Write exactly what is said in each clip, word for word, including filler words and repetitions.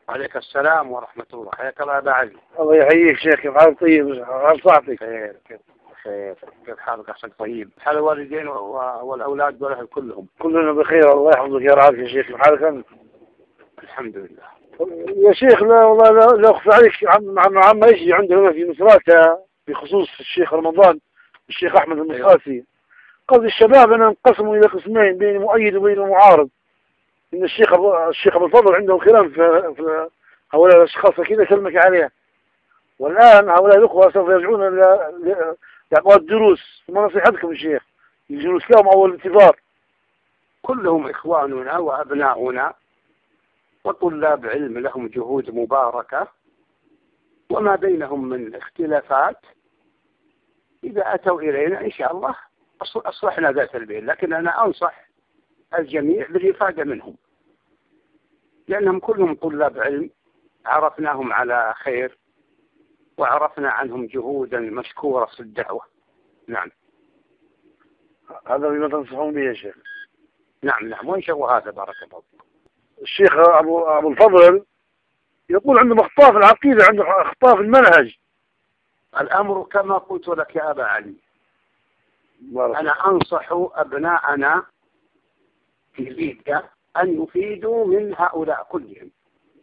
وعليك السلام ورحمة الله. حياك الله يا أبا علي. الله يحييك شيخ، كيف حالك؟ طيب، حال صحتك؟ خير. كيف خير كيف حالك؟ أحسن طيب. حال الوالدين والأولاد والأهل كلهم؟ كلنا بخير، الله يحفظك يا رعاك يا شيخ. كيف حالك أنت؟ الحمد لله يا شيخ، لا والله لا, لا أخفى عليك، عم عم عم يجي عندنا في مصراتة بخصوص الشيخ رمضان الشيخ أحمد المصراتي. قصد الشباب أنا انقسموا إلى قسمين، بين مؤيد وبين معارض. إن الشيخ الشيخ أبو الفضل عنده كلام في, في هؤلاء الأشخاص كذا كلمك عليها، والآن هؤلاء الأخوة سوف يرجعون لأقوال الدروس. ثم نصيحتكم الشيخ الجلوس لهم أول انتظار. كلهم إخواننا وأبناؤنا وطلاب علم لهم جهود مباركة، وما بينهم من اختلافات إذا أتوا إلينا إن شاء الله أصلحنا ذات البين. لكن أنا أنصح الجميع بالإفادة منهم، لأنهم كلهم طلاب علم عرفناهم على خير وعرفنا عنهم جهودا مشكورة في الدعوة. نعم، هذا بما تنصحون به يا شيخ. نعم نعم وانشروا هذا. بارك الله. الشيخ أبو, أبو الفضل يقول عنده أخطاء في العقيدة، عنده أخطاء في المنهج. الأمر كما قلت لك يا أبا علي، أنا أنصح أبناءنا في ليبيا أن يفيدوا من هؤلاء كلهم،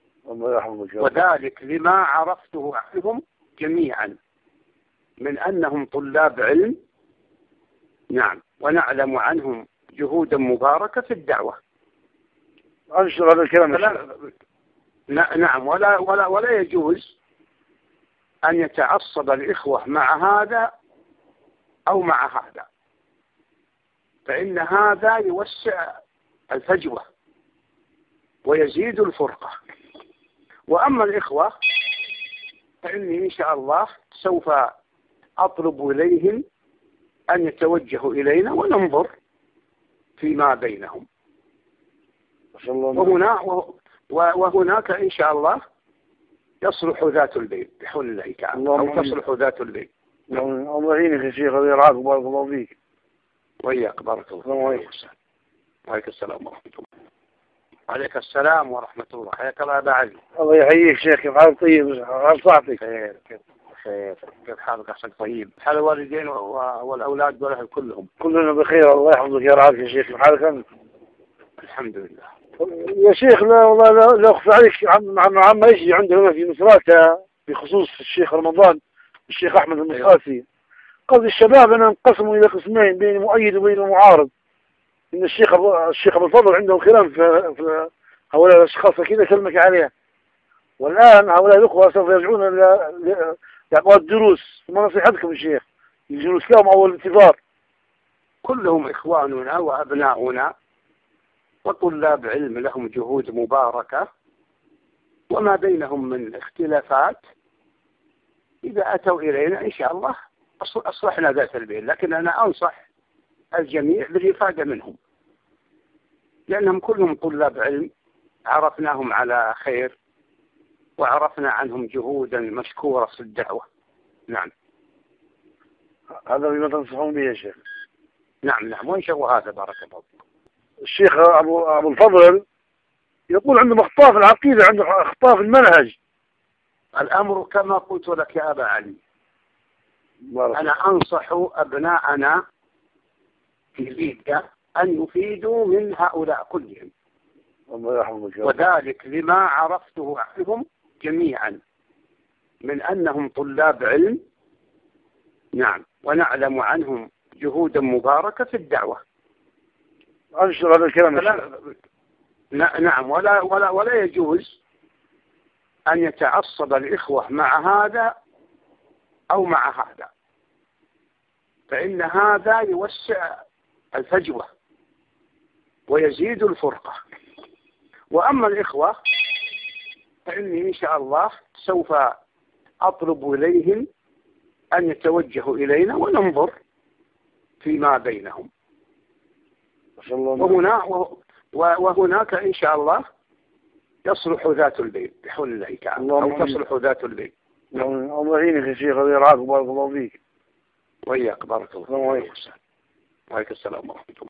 وذلك لما عرفته عنهم جميعا من أنهم طلاب علم. نعم، ونعلم عنهم جهودا مباركة في الدعوة. أنشر هذا الكلام. لا نعم، ولا ولا ولا يجوز أن يتعصب الإخوة مع هذا أو مع هذا، فإن هذا يوسع الفجوة ويزيد الفرقة. وأما الإخوة فإني إن شاء الله سوف أطلب إليهم أن يتوجهوا إلينا وننظر فيما بينهم، وهنا وهناك إن شاء الله يصلح ذات البين بحول الله تعالى، أو تصلح ذات البين. الله يعينك يا شيخ، الله يرعاك وبارك الله فيك. وإياك، بارك الله فيك. وعليك السلام ورحمة الله. وعليك السلام ورحمة الله. حياك الله يا أبا علي. الله يحييك شيخ، كيف حالك؟ طيب، حال صحتك؟ خير. كيف خير كيف حالك؟ أحسن طيب. حال الوالدين والأولاد والأهل كلهم؟ كلنا بخير، الله يحفظك يا رعاك يا شيخ. كيف حالك أنت؟ الحمد لله يا شيخ، لا والله لا, لا أخفى عليك، عم عم عم يجي عندنا في مصراتة بخصوص الشيخ رمضان الشيخ أحمد المصراتي. قصد الشباب أنا انقسموا إلى قسمين، بين مؤيد وبين معارض. إن الشيخ الشيخ أبو الفضل عنده كلام في, في هؤلاء الأشخاص كذا كلمك عليها، والآن هؤلاء الأخوة سوف يرجعون لأقوال الدروس. ثم نصيحتكم الشيخ الجلوس لهم أول انتظار. كلهم إخواننا وأبناؤنا وطلاب علم لهم جهود مباركة، وما بينهم من اختلافات إذا أتوا إلينا إن شاء الله أصلحنا ذات البين. لكن أنا أنصح الجميع بالإفادة منهم، لأنهم كلهم طلاب علم عرفناهم على خير وعرفنا عنهم جهودا مشكورة في الدعوة. نعم، هذا بما تنصحون به يا شيخ. نعم نعم وانشروا هذا. بارك الله. الشيخ أبو, أبو الفضل يقول عنده أخطاء في العقيدة، عنده أخطاء في المنهج. الأمر كما قلت لك يا أبا علي، أنا أنصح أبناءنا في ليبيا أن يفيدوا من هؤلاء كلهم، وذلك لما عرفته عنهم جميعا من أنهم طلاب علم. نعم، ونعلم عنهم جهودا مباركة في الدعوة. أنشر هذا الكلام. لا نعم، ولا ولا ولا يجوز أن يتعصب الإخوة مع هذا أو مع هذا، فإن هذا يوسع الفجوة ويزيد الفرقة. وأما الإخوة فإني إن شاء الله سوف أطلب إليهم أن يتوجهوا إلينا وننظر فيما بينهم، وهنا وهناك إن شاء الله يصلح ذات البين بحول الله تعالى، أو تصلح ذات البين. الله يعينك يا شيخ، الله يرعاك وبارك الله فيك. وإياك، بارك الله فيك. وعليك السلام ورحمة الله.